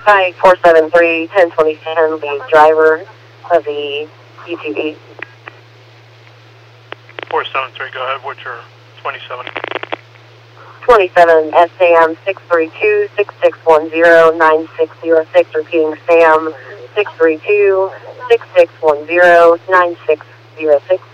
Hi, 473-1027, the driver of the UTV. 473, go ahead. What's your 27? 27 SAM 632-6610-9606, repeating SAM 632-6610-9606.